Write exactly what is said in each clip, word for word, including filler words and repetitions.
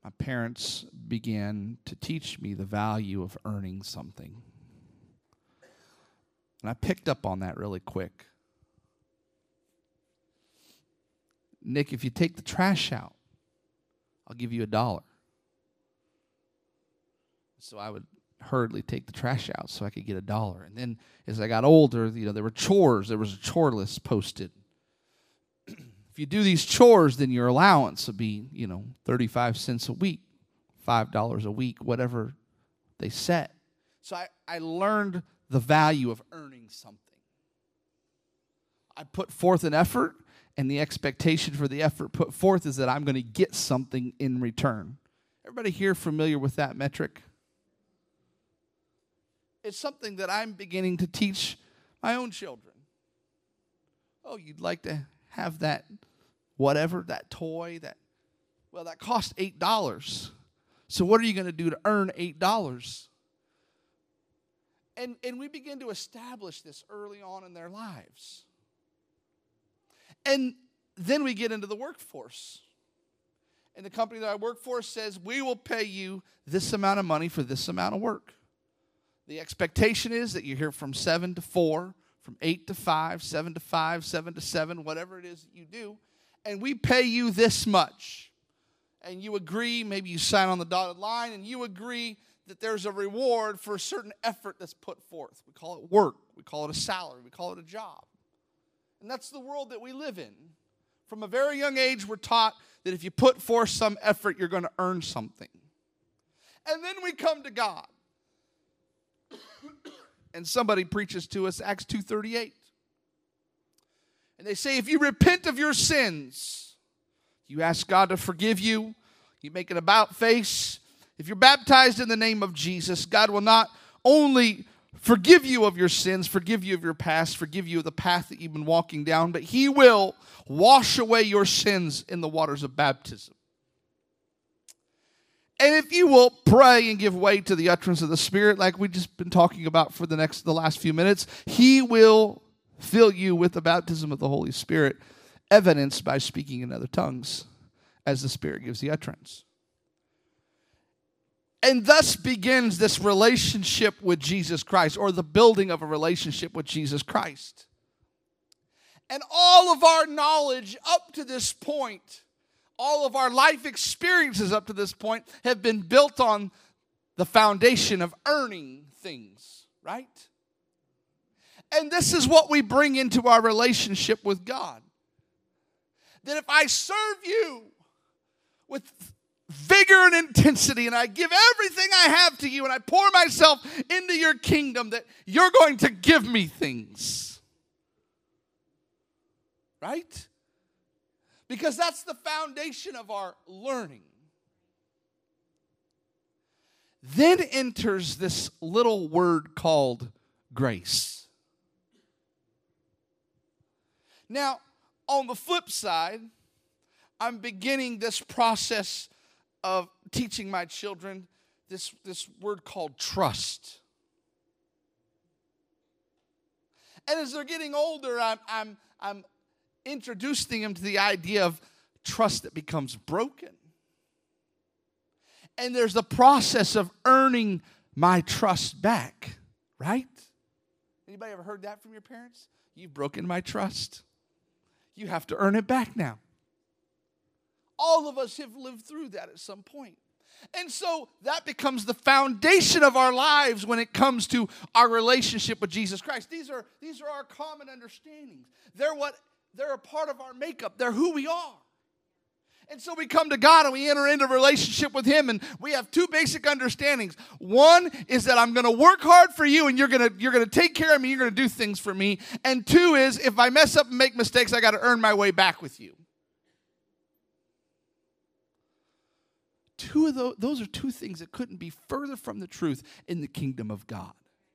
my parents began to teach me the value of earning something. And I picked up on that really quick. Nick, if you take the trash out, I'll give you a dollar. So I would hurriedly take the trash out so I could get a dollar. And then as I got older, you know, there were chores. There was a chore list posted. If you do these chores, then your allowance would be, you know, thirty-five cents a week, five dollars a week, whatever they set. So I, I learned the value of earning something. I put forth an effort, and the expectation for the effort put forth is that I'm going to get something in return. Everybody here familiar with that metric? It's something that I'm beginning to teach my own children. Oh, you'd like to have that whatever, that toy, that, well, that cost eight dollars. So what are you going to do to earn eight dollars? And, and we begin to establish this early on in their lives. And then we get into the workforce. And the company that I work for says, we will pay you this amount of money for this amount of work. The expectation is that you're here from seven to four, from eight to five, seven to five, seven to seven, whatever it is that you do. And we pay you this much. And you agree, maybe you sign on the dotted line, and you agree that there's a reward for a certain effort that's put forth. We call it work. We call it a salary. We call it a job. And that's the world that we live in. From a very young age, we're taught that if you put forth some effort, you're going to earn something. And then we come to God. And somebody preaches to us Acts two thirty-eight. And they say, if you repent of your sins, you ask God to forgive you, you make an about face. If you're baptized in the name of Jesus, God will not only forgive you of your sins, forgive you of your past, forgive you of the path that you've been walking down, but He will wash away your sins in the waters of baptism. And if you will pray and give way to the utterance of the Spirit, like we've just been talking about for the next, the last few minutes, He will fill you with the baptism of the Holy Spirit, evidenced by speaking in other tongues as the Spirit gives the utterance. And thus begins this relationship with Jesus Christ, or the building of a relationship with Jesus Christ. And all of our knowledge up to this point, all of our life experiences up to this point have been built on the foundation of earning things, right? And this is what we bring into our relationship with God. That if I serve you with vigor and intensity, and I give everything I have to you, and I pour myself into your kingdom, that you're going to give me things. Right? Because that's the foundation of our learning. Then enters this little word called grace. Now, on the flip side, I'm beginning this process of teaching my children this, this word called trust. And as they're getting older, I'm, I'm, I'm introducing them to the idea of trust that becomes broken. And there's the process of earning my trust back, right? Anybody ever heard that from your parents? You've broken my trust. You have to earn it back now. All of us have lived through that at some point. And so that becomes the foundation of our lives when it comes to our relationship with Jesus Christ. These are, these are our common understandings. They're what, they're a part of our makeup. They're who we are. And so we come to God and we enter into a relationship with Him, and we have two basic understandings. One is that I'm going to work hard for you, and you're going to you're going to take care of me, you're going to do things for me. And two is, if I mess up and make mistakes, I got to earn my way back with you. Two of those, those are two things that couldn't be further from the truth in the kingdom of God.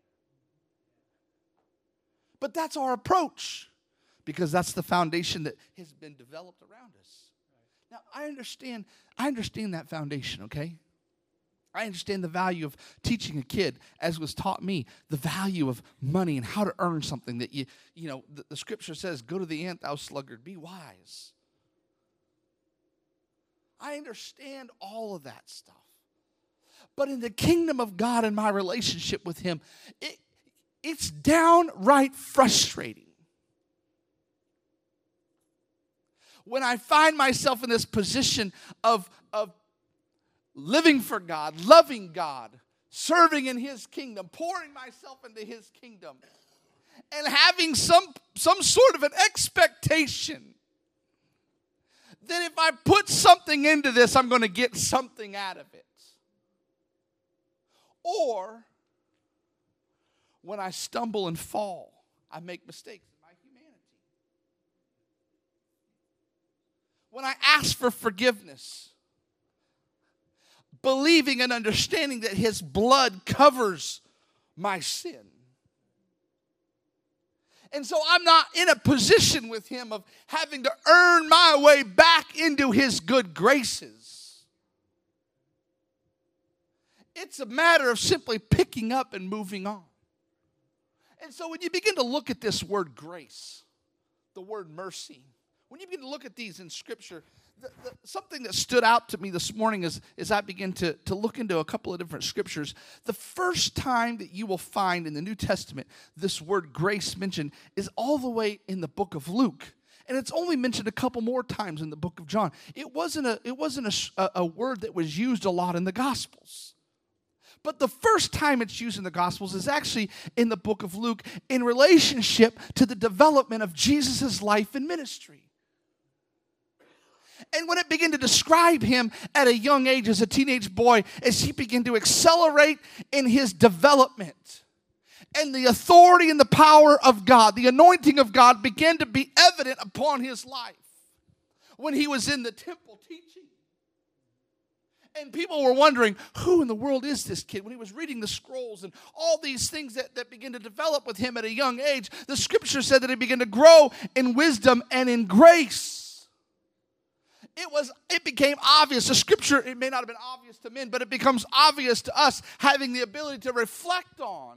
But that's our approach, because that's the foundation that has been developed around us. Now, I understand, I understand that foundation, okay? I understand the value of teaching a kid, as was taught me, the value of money and how to earn something that you, you know, the, the scripture says, go to the ant, thou sluggard, be wise. I understand all of that stuff. But in the kingdom of God and my relationship with Him, it, it's downright frustrating. When I find myself in this position of, of living for God, loving God, serving in His kingdom, pouring myself into His kingdom, and having some, some sort of an expectation that if I put something into this, I'm going to get something out of it. Or, when I stumble and fall, I make mistakes in my humanity. When I ask for forgiveness, believing and understanding that His blood covers my sin. And so I'm not in a position with Him of having to earn my way back into His good graces. It's a matter of simply picking up and moving on. And so when you begin to look at this word grace, the word mercy, when you begin to look at these in Scripture, the, the, something that stood out to me this morning is, as I begin to, to look into a couple of different Scriptures, the first time that you will find in the New Testament this word grace mentioned is all the way in the book of Luke. And it's only mentioned a couple more times in the book of John. It wasn't a, it wasn't a, a word that was used a lot in the Gospels. But the first time it's used in the Gospels is actually in the book of Luke in relationship to the development of Jesus' life and ministry. And when it began to describe Him at a young age as a teenage boy, as He began to accelerate in His development, and the authority and the power of God, the anointing of God began to be evident upon His life when He was in the temple teaching. And people were wondering, who in the world is this kid? When he was reading the scrolls and all these things that, that began to develop with him at a young age, the Scripture said that he began to grow in wisdom and in grace. It was, it became obvious. The Scripture, it may not have been obvious to men, but it becomes obvious to us, having the ability to reflect on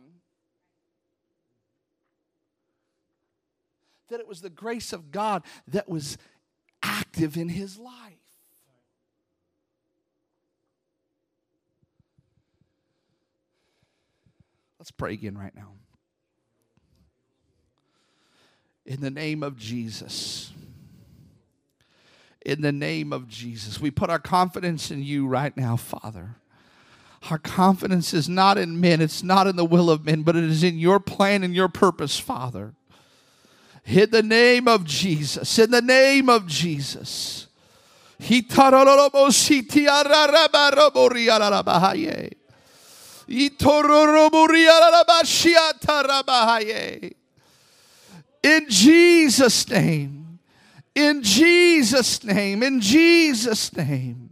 that it was the grace of God that was active in his life. Let's pray again right now. In the name of Jesus. In the name of Jesus. We put our confidence in you right now, Father. Our confidence is not in men. It's not in the will of men, but it is in your plan and your purpose, Father. In the name of Jesus. In the name of Jesus. In Jesus' name. In Jesus' name. In Jesus' name.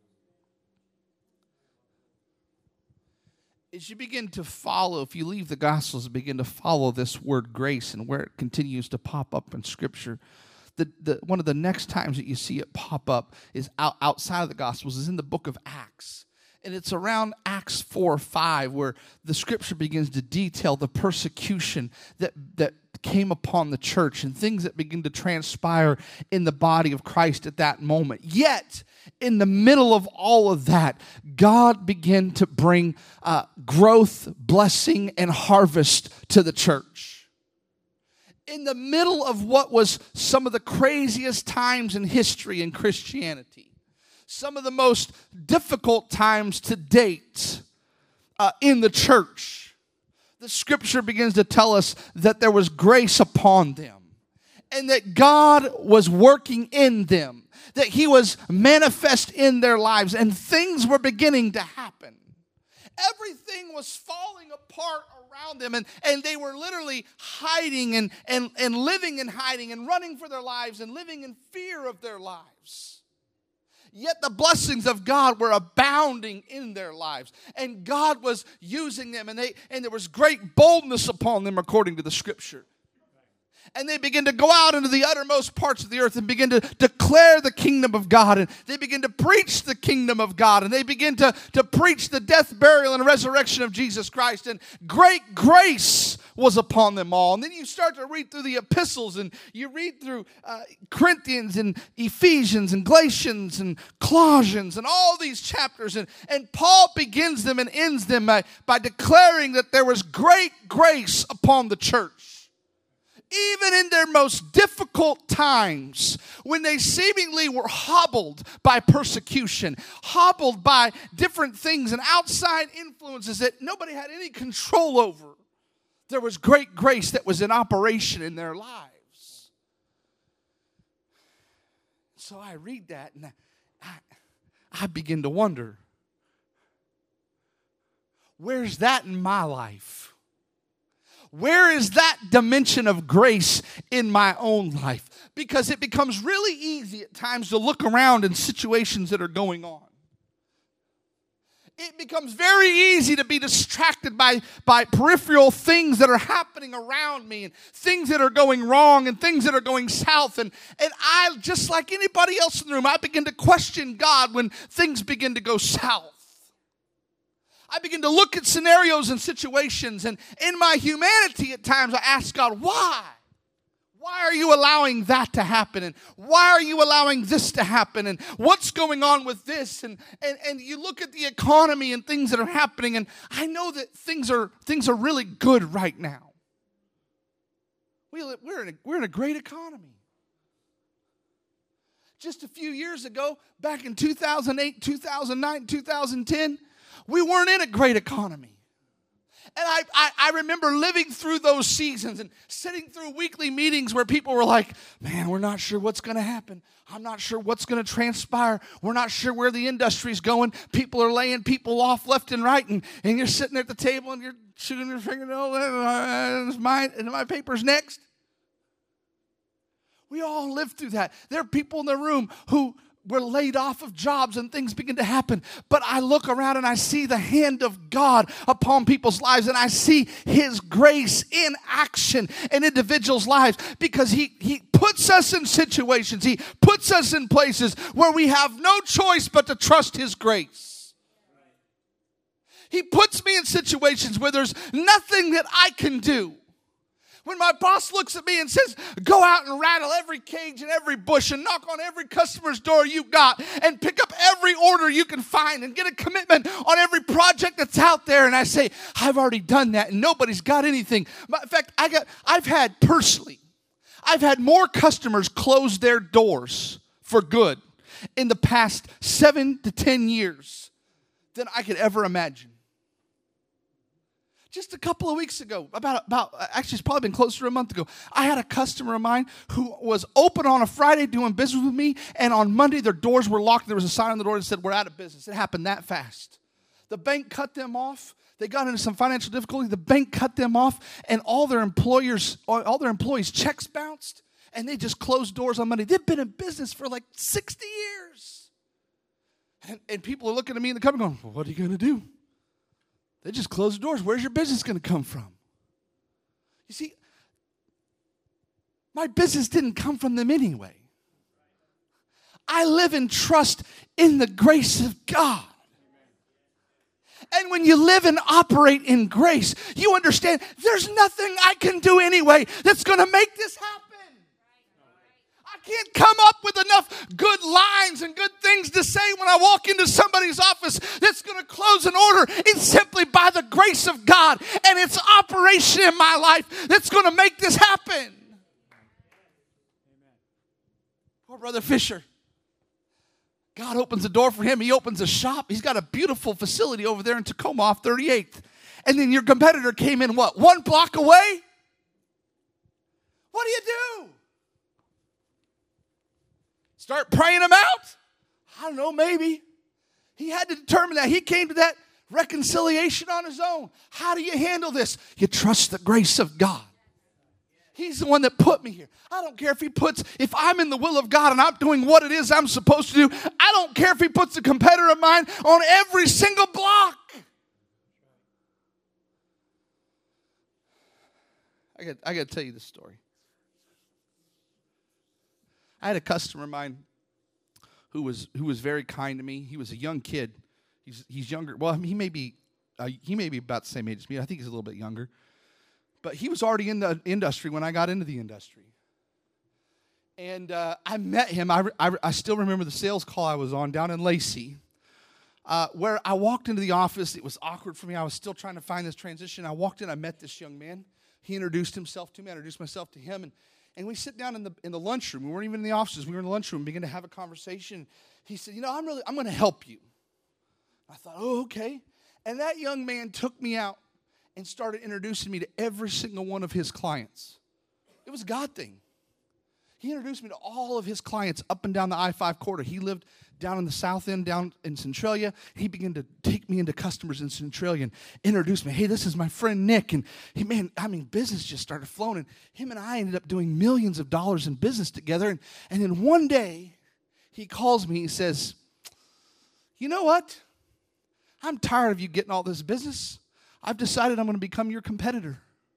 As you begin to follow, if you leave the Gospels and begin to follow this word grace and where it continues to pop up in Scripture, the, the one of the next times that you see it pop up is out, outside of the Gospels, is in the book of Acts. And it's around Acts four or five where the Scripture begins to detail the persecution that, that came upon the church and things that begin to transpire in the body of Christ at that moment. Yet, in the middle of all of that, God began to bring uh, growth, blessing, and harvest to the church. In the middle of what was some of the craziest times in history in Christianity, some of the most difficult times to date uh, in the church, the Scripture begins to tell us that there was grace upon them and that God was working in them, that He was manifest in their lives, and things were beginning to happen. Everything was falling apart around them, and, and they were literally hiding and, and, and living in hiding and running for their lives and living in fear of their lives. Yet the blessings of God were abounding in their lives. And God was using them. And, they, and there was great boldness upon them according to the Scripture. And they begin to go out into the uttermost parts of the earth and begin to declare the kingdom of God. And they begin to preach the kingdom of God. And they begin to, to preach the death, burial, and resurrection of Jesus Christ. And great grace was upon them all. And then you start to read through the epistles, and you read through uh, Corinthians and Ephesians and Galatians and Colossians and all these chapters. And, and Paul begins them and ends them by, by declaring that there was great grace upon the church. Even in their most difficult times, when they seemingly were hobbled by persecution, hobbled by different things and outside influences that nobody had any control over, there was great grace that was in operation in their lives. So I read that and I, I begin to wonder, where's that in my life? Where is that dimension of grace in my own life? Because it becomes really easy at times to look around in situations that are going on. It becomes very easy to be distracted by, by peripheral things that are happening around me and things that are going wrong and things that are going south. And, and I, just like anybody else in the room, I begin to question God when things begin to go south. I begin to look at scenarios and situations, and in my humanity at times I ask God, why? Why are you allowing that to happen? And why are you allowing this to happen? And what's going on with this? And, and, and you look at the economy and things that are happening, and I know that things are, things are really good right now. We, we're, in a, we're in a great economy. Just a few years ago, back in two thousand eight, two thousand nine, two thousand ten, we weren't in a great economy. And I, I, I remember living through those seasons and sitting through weekly meetings where people were like, man, we're not sure what's going to happen. I'm not sure what's going to transpire. We're not sure where the industry's going. People are laying people off left and right. And, and you're sitting at the table and you're shooting your fingernail. Uh, is my, is my papers next? We all lived through that. There are people in the room who were laid off of jobs and things begin to happen. But I look around and I see the hand of God upon people's lives, and I see His grace in action in individuals' lives, because He, he puts us in situations, He puts us in places where we have no choice but to trust His grace. He puts me in situations where there's nothing that I can do. When my boss looks at me and says, go out and rattle every cage and every bush and knock on every customer's door you got and pick up every order you can find and get a commitment on every project that's out there. And I say, I've already done that and nobody's got anything. In fact, I got, I've had personally, I've had more customers close their doors for good in the past seven to ten years than I could ever imagine. Just a couple of weeks ago, about, about actually it's probably been closer to a month ago, I had a customer of mine who was open on a Friday doing business with me, and on Monday their doors were locked. There was a sign on the door that said, we're out of business. It happened that fast. The bank cut them off. They got into some financial difficulty. The bank cut them off, and all their employers, all their employees' checks bounced, and they just closed doors on Monday. They've been in business for like sixty years. And, and people are looking at me in the company going, well, what are you going to do? They just closed the doors. Where's your business going to come from? You see, my business didn't come from them anyway. I live and trust in the grace of God. And when you live and operate in grace, you understand there's nothing I can do anyway that's going to make this happen. I can't come up with enough good lines and good things to say when I walk into somebody's office that's going to close an order. It's simply by the grace of God and its operation in my life that's going to make this happen. Poor Brother Fisher. God opens the door for him. He opens a shop. He's got a beautiful facility over there in Tacoma off thirty-eighth. And then your competitor came in, what, one block away? What do you do? Start praying him out? I don't know, maybe. He had to determine that. He came to that reconciliation on his own. How do you handle this? You trust the grace of God. He's the one that put me here. I don't care if he puts, if I'm in the will of God and I'm doing what it is I'm supposed to do, I don't care if he puts a competitor of mine on every single block. I got, I got to tell you this story. I had a customer of mine who was who was very kind to me. He was a young kid. He's he's younger. Well, I mean, he may be uh, he may be about the same age as me. I think he's a little bit younger. But he was already in the industry when I got into the industry. And uh, I met him. I, I, I still remember the sales call I was on down in Lacey, uh, where I walked into the office. It was awkward for me. I was still trying to find this transition. I walked in. I met this young man. He introduced himself to me. I introduced myself to him. And, and we sit down in the in the lunchroom. We weren't even in the offices. We were in the lunchroom, began to have a conversation. He said, you know, I'm really, I'm going to help you. I thought, oh, okay. And that young man took me out and started introducing me to every single one of his clients. It was a God thing. He introduced me to all of his clients up and down the I five corridor. He lived down in the south end, down in Centralia. He began to take me into customers in Centralia and introduce me. Hey, this is my friend Nick. And he, man, I mean, business just started flowing. And him and I ended up doing millions of dollars in business together. And, and then one day, he calls me. He says, you know what? I'm tired of you getting all this business. I've decided I'm going to become your competitor.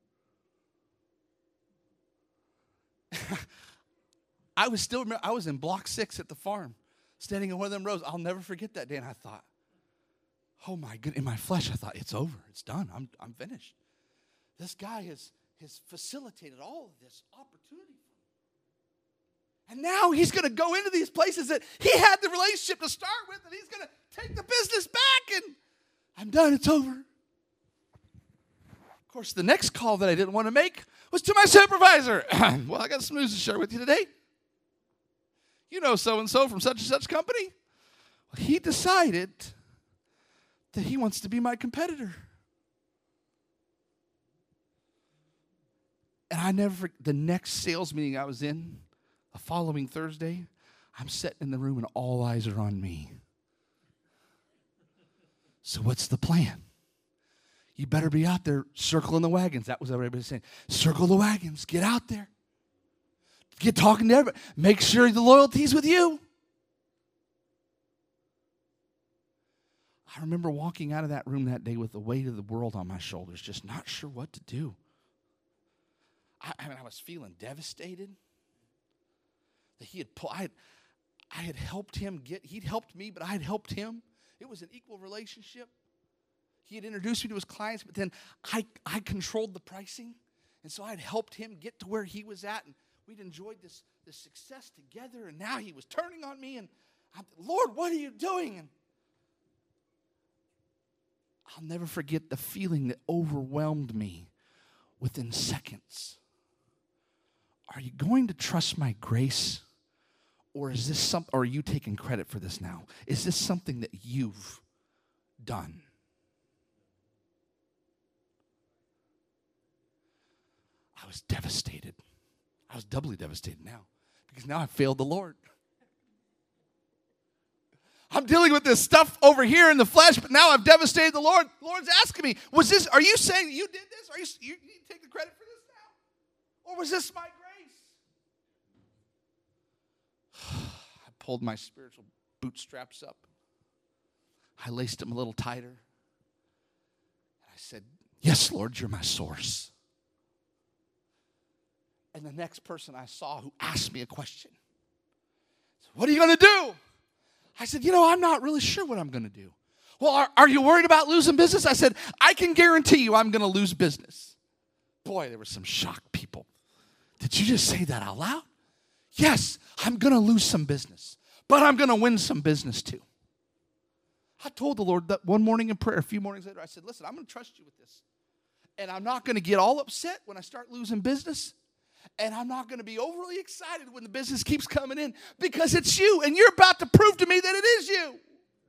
I was still, I was in block six at the farm, standing in one of them rows. I'll never forget that day. And I thought, oh my goodness, in my flesh, I thought, it's over. It's done. I'm, I'm finished. This guy has, has facilitated all of this opportunity. And now he's going to go into these places that he had the relationship to start with, and he's going to take the business back, and I'm done. It's over. Of course, the next call that I didn't want to make was to my supervisor. Well, I got some news to share with you today. You know so-and-so from such and such company. Well, he decided that he wants to be my competitor. And I never, the next sales meeting I was in, the following Thursday, I'm sitting in the room and all eyes are on me. So what's the plan? You better be out there circling the wagons. That was what everybody was saying. Circle the wagons. Get out there. Get talking to everybody. Make sure the loyalty's with you. I remember walking out of that room that day with the weight of the world on my shoulders, just not sure what to do. I, I mean, I was feeling devastated. That he had pulled, I had, I had helped him get, he'd helped me, but I had helped him. It was an equal relationship. He had introduced me to his clients, but then I, I controlled the pricing. And so I had helped him get to where he was at. And we'd enjoyed this, this success together. And now he was turning on me. And I'm, Lord, what are you doing? And I'll never forget the feeling that overwhelmed me within seconds. Are you going to trust my grace? Or is this some, or are you taking credit for this now? Is this something that you've done? I was devastated. I was doubly devastated now because now I failed the Lord. I'm dealing with this stuff over here in the flesh, but now I've devastated the Lord. The Lord's asking me, was this, are you saying that you did this? Are you, you, you need to take the credit for this now? Or was this my grace? I pulled my spiritual bootstraps up. I laced them a little tighter. And I said, yes, Lord, you're my source. And the next person I saw who asked me a question, said, what are you going to do? I said, you know, I'm not really sure what I'm going to do. Well, are, are you worried about losing business? I said, I can guarantee you I'm going to lose business. Boy, there were some shocked people. Did you just say that out loud? Yes, I'm going to lose some business, but I'm going to win some business too. I told the Lord that one morning in prayer, a few mornings later, I said, listen, I'm going to trust you with this. And I'm not going to get all upset when I start losing business. And I'm not going to be overly excited when the business keeps coming in because it's you and you're about to prove to me that it is you.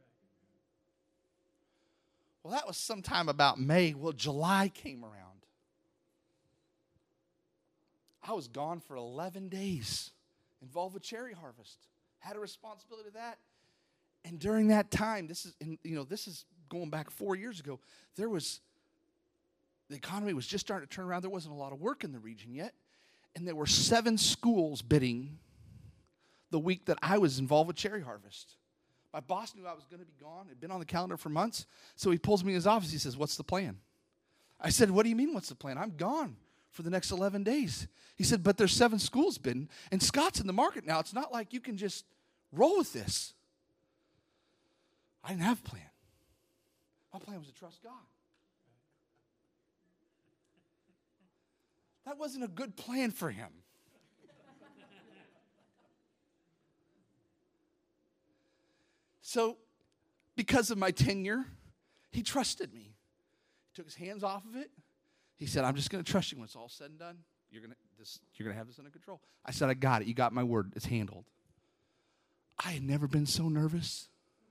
Well, that was sometime about May. Well, July came around. I was gone for eleven days, involved with cherry harvest. Had a responsibility to that. And during that time, this is, you know, this is going back four years ago, there was, the economy was just starting to turn around. There wasn't a lot of work in the region yet. And there were seven schools bidding the week that I was involved with cherry harvest. My boss knew I was going to be gone. It had been on the calendar for months. So he pulls me in his office. He says, what's the plan? I said, what do you mean, what's the plan? I'm gone for the next eleven days. He said, but there's seven schools bidden, and Scott's in the market now. It's not like you can just roll with this. I didn't have a plan. My plan was to trust God. That wasn't a good plan for him. So, because of my tenure, he trusted me. He took his hands off of it. He said, I'm just going to trust you when it's all said and done. You're going to this. You're going to have this under control. I said, I got it. You got my word. It's handled. I had never been so nervous.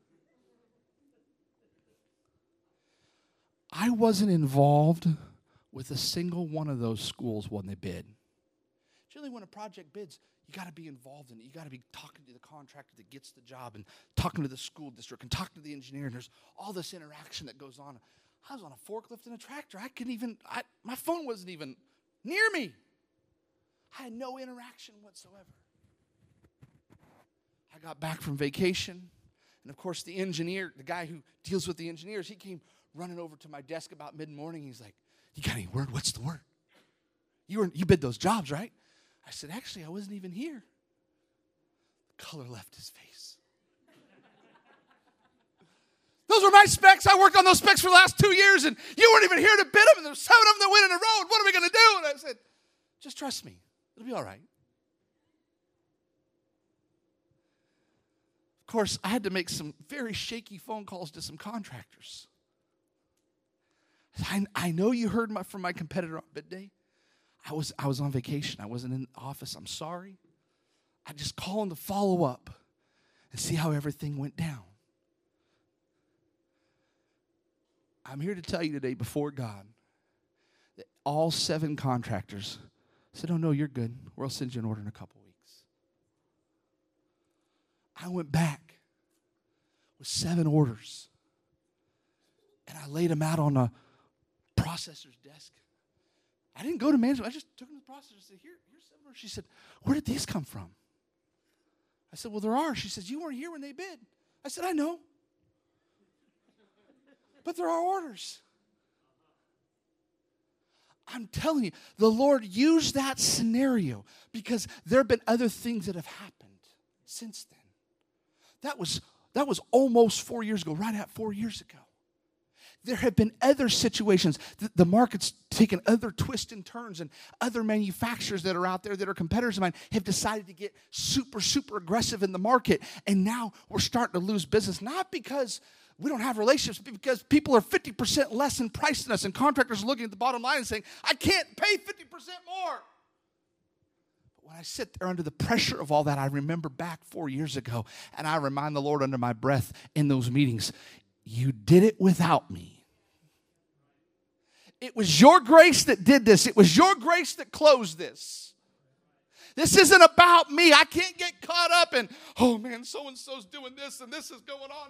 I wasn't involved with a single one of those schools when they bid. Generally, when a project bids, you got to be involved in it. You got to be talking to the contractor that gets the job and talking to the school district and talking to the engineer. And there's all this interaction that goes on. I was on a forklift and a tractor. I couldn't even, I, my phone wasn't even near me. I had no interaction whatsoever. I got back from vacation. And of course, the engineer, the guy who deals with the engineers, he came running over to my desk about mid-morning. He's like, you got any word? What's the word? You were, you bid those jobs, right? I said, actually, I wasn't even here. The color left his face. Those were my specs. I worked on those specs for the last two years, and you weren't even here to bid them, and there's seven of them that went in a row. What are we going to do? And I said, just trust me. It'll be all right. Of course, I had to make some very shaky phone calls to some contractors. I, I know you heard my, from my competitor on bid day. I was I was on vacation. I wasn't in the office. I'm sorry. I just call him to follow up and see how everything went down. I'm here to tell you today before God that all seven contractors said, oh, no, you're good. We'll send you an order in a couple weeks. I went back with seven orders, and I laid them out on a processor's desk. I didn't go to management. I just took them to the processor and said, Here, here's seven orders. She said, where did these come from? I said, well, there are. She says, you weren't here when they bid. I said, I know. But there are orders. I'm telling you, the Lord used that scenario because there have been other things that have happened since then. That was, that was almost four years ago, right at four years ago. There have been other situations. The, the market's taken other twists and turns, and other manufacturers that are out there that are competitors of mine have decided to get super, super aggressive in the market. And now we're starting to lose business, not because we don't have relationships, but because people are fifty percent less in price than us, and contractors are looking at the bottom line and saying, I can't pay fifty percent more. But when I sit there under the pressure of all that, I remember back four years ago, and I remind the Lord under my breath in those meetings, you did it without me. It was your grace that did this. It was your grace that closed this. This isn't about me. I can't get caught up in, oh man, so-and-so's doing this and this is going on.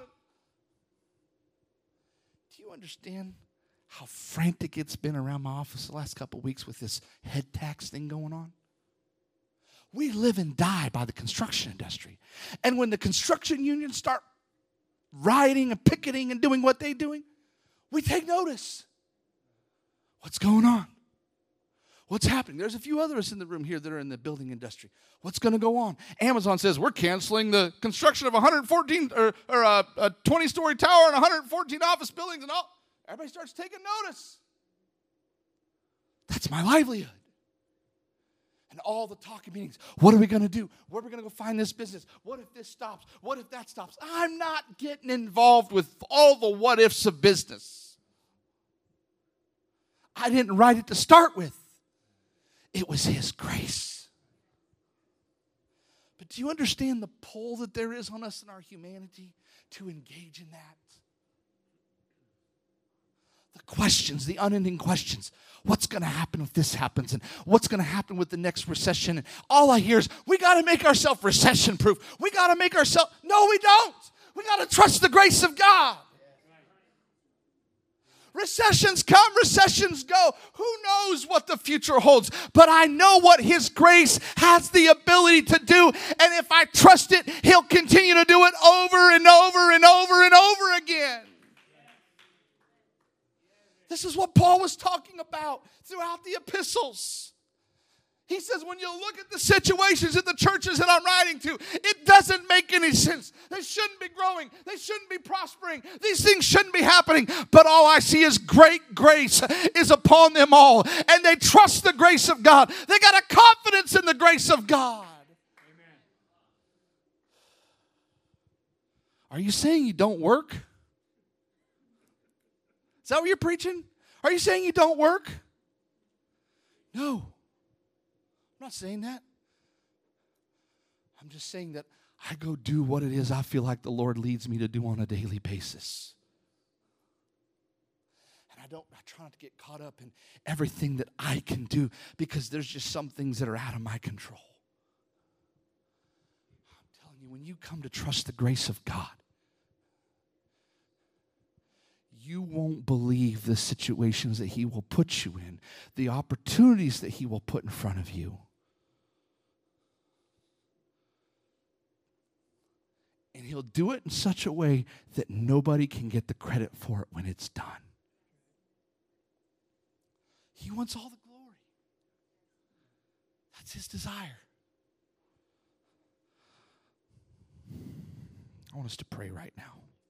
Do you understand how frantic it's been around my office the last couple of weeks with this head tax thing going on? We live and die by the construction industry. And when the construction unions start rioting and picketing and doing what they're doing, we take notice. What's going on? What's happening? There's a few others in the room here that are in the building industry. What's going to go on? Amazon says we're canceling the construction of one hundred fourteen or, or a, a twenty-story tower and one hundred fourteen office buildings and all. Everybody starts taking notice. That's my livelihood. And all the talking meetings. What are we going to do? Where are we going to go find this business? What if this stops? What if that stops? I'm not getting involved with all the what ifs of business. I didn't write it to start with. It was His grace. But do you understand the pull that there is on us in our humanity to engage in that? The questions, the unending questions. What's going to happen if this happens? And what's going to happen with the next recession? And all I hear is, we got to make ourselves recession-proof. We got to make ourselves... No, we don't. We got to trust the grace of God. Recessions come, recessions go. Who knows what the future holds? But I know what His grace has the ability to do. And if I trust it, He'll continue to do it over and over and over and over again. The This is what Paul was talking about throughout the epistles. He says, when you look at the situations in the churches that I'm writing to, it doesn't make any sense. They shouldn't be growing. They shouldn't be prospering. These things shouldn't be happening. But all I see is great grace is upon them all. And they trust the grace of God. They got a confidence in the grace of God. Amen. Are you saying you don't work? Is that what you're preaching? Are you saying you don't work? No. I'm not saying that. I'm just saying that I go do what it is I feel like the Lord leads me to do on a daily basis. And I don't, I try not to get caught up in everything that I can do because there's just some things that are out of my control. I'm telling you, when you come to trust the grace of God, you won't believe the situations that He will put you in, the opportunities that He will put in front of you. And He'll do it in such a way that nobody can get the credit for it when it's done. He wants all the glory. That's His desire. I want us to pray right now.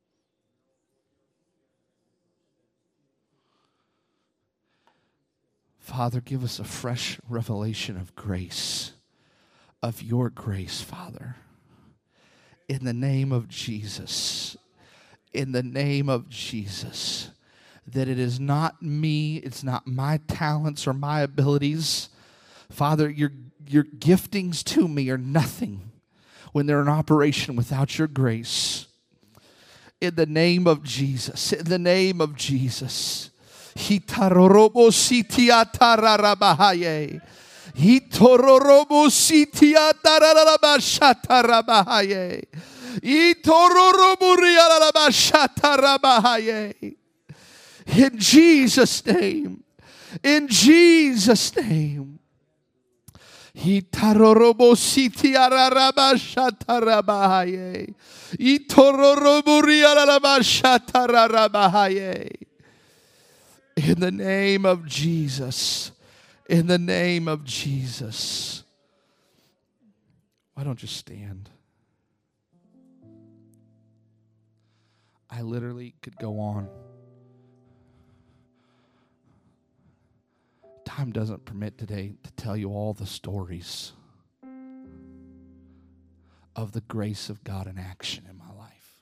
Father, give us a fresh revelation of grace, of your grace, Father. In the name of Jesus, in the name of Jesus, that it is not me, it's not my talents or my abilities. Father, your, your giftings to me are nothing when they're in operation without your grace. In the name of Jesus, in the name of Jesus. Hitarorobo sitia tararabahaye. Hitororobo sitia tararabashatarabahaye. Hitororobo riarabashatarabahaye. In Jesus' name. In Jesus' name. Hitarorobo sitia rarabashatarabahaye. Hitororobo riarabashatarabahaye. In the name of Jesus. In the name of Jesus. Why don't you stand? I literally could go on. Time doesn't permit today to tell you all the stories of the grace of God in action in my life.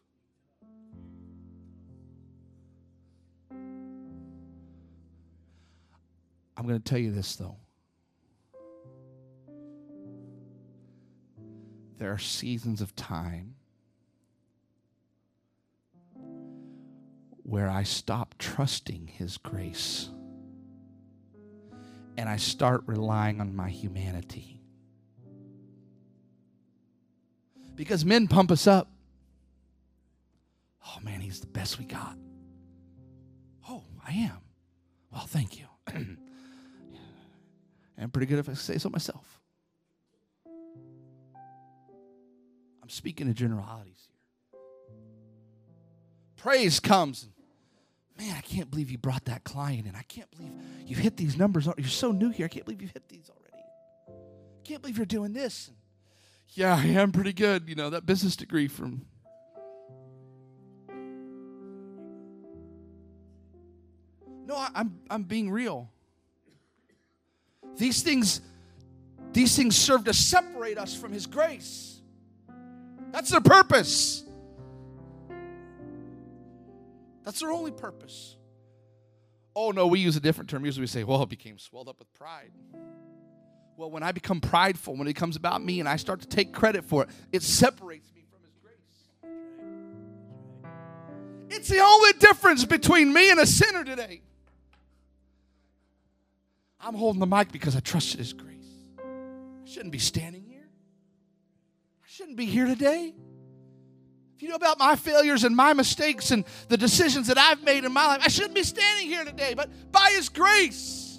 I'm going to tell you this, though. There are seasons of time where I stop trusting His grace and I start relying on my humanity. Because men pump us up. Oh, man, he's the best we got. Oh, I am. Well, thank you. I'm pretty good if I say so myself. I'm speaking in generalities here. Praise comes. Man, I can't believe you brought that client in. I can't believe you've hit these numbers. You're so new here. I can't believe you've hit these already. I can't believe you're doing this. Yeah, I am pretty good. You know, that business degree from... No, I, I'm I'm being real. These things, these things serve to separate us from His grace. That's their purpose. That's their only purpose. Oh, no, we use a different term. Usually we say, well, it became swelled up with pride. Well, when I become prideful, when it comes about me and I start to take credit for it, it separates me from His grace. It's the only difference between me and a sinner today. I'm holding the mic because I trusted His grace. I shouldn't be standing here. I shouldn't be here today. If you know about my failures and my mistakes and the decisions that I've made in my life, I shouldn't be standing here today, but by His grace.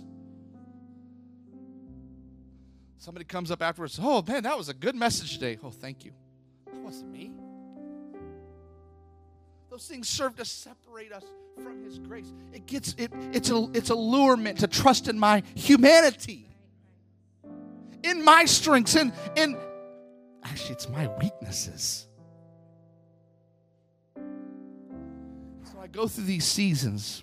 Somebody comes up afterwards, oh, man, that was a good message today. Oh, thank you. That wasn't me. Those things serve to separate us from His grace. It gets it, it's a it's allurement to trust in my humanity, in my strengths, in in actually it's my weaknesses. So I go through these seasons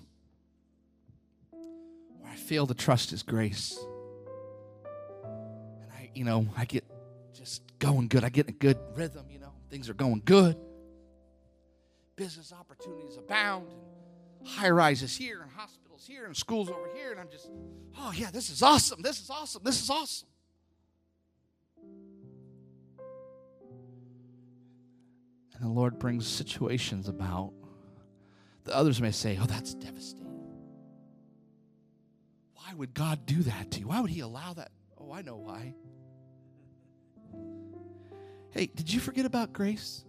where I fail to trust His grace. And I, you know, I get just going good. I get in a good rhythm, you know. Things are going good. Business opportunities abound. And high rises here and hospitals here and schools over here. And I'm just, oh yeah, this is awesome. This is awesome. This is awesome. And the Lord brings situations about that others may say, oh, that's devastating. Why would God do that to you? Why would He allow that? Oh, I know why. Hey, did you forget about grace?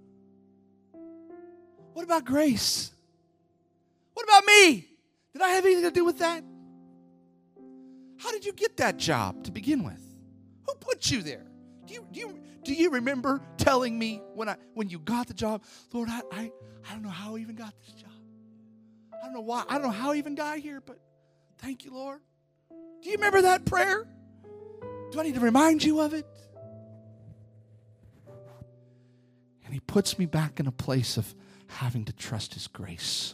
What about grace? What about me? Did I have anything to do with that? How did you get that job to begin with? Who put you there? Do you do you do you remember telling me when I when you got the job, Lord, I I, I don't know how I even got this job. I don't know why. I don't know how I even got here, but thank you, Lord. Do you remember that prayer? Do I need to remind you of it? And He puts me back in a place of having to trust His grace.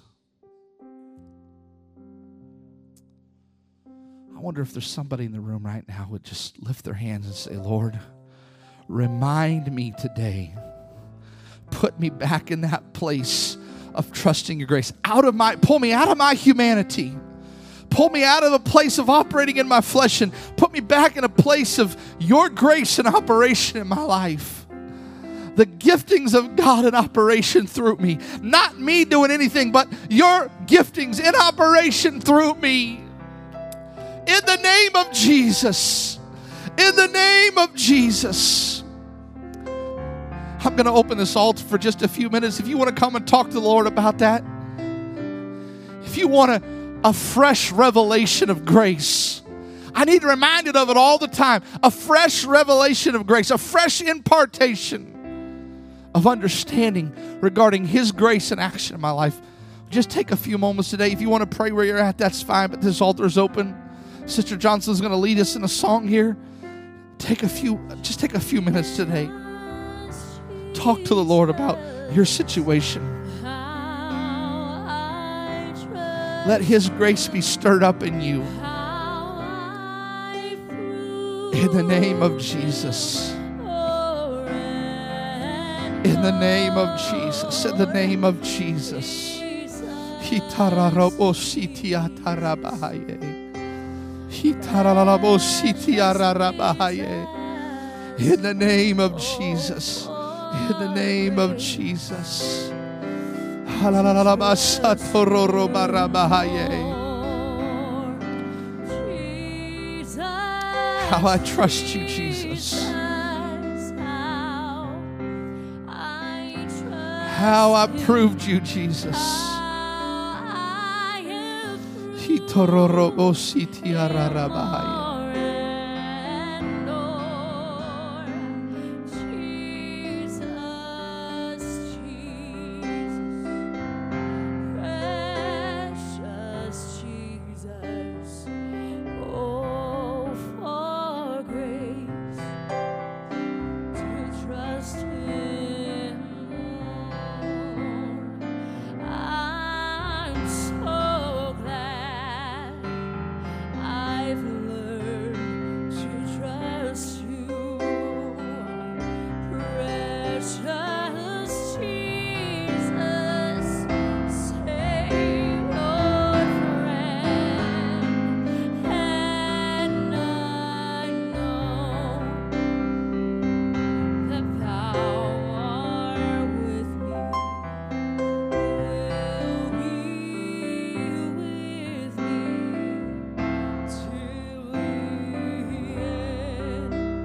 I wonder if there's somebody in the room right now who would just lift their hands and say, Lord, remind me today. Put me back in that place of trusting Your grace. Out of my, pull me out of my humanity. Pull me out of a place of operating in my flesh and put me back in a place of Your grace and operation in my life. The giftings of God in operation through me. Not me doing anything, but Your giftings in operation through me. In the name of Jesus. In the name of Jesus. I'm going to open this altar for just a few minutes. If you want to come and talk to the Lord about that. If you want a, a fresh revelation of grace. I need reminded of it all the time. A fresh revelation of grace. A fresh impartation of understanding regarding His grace and action in my life. Just take a few moments today. If you want to pray where you're at, that's fine, but this altar is open. Sister Johnson's going to lead us in a song here. Take a few, just take a few minutes today. Talk to the Lord about your situation. Let His grace be stirred up in you. In the name of Jesus. In the name of Jesus. In the name of Jesus. In the name of Jesus. In the name of Jesus. How I trust You, Jesus. How I proved You, Jesus. Hitororobositiararabahaya.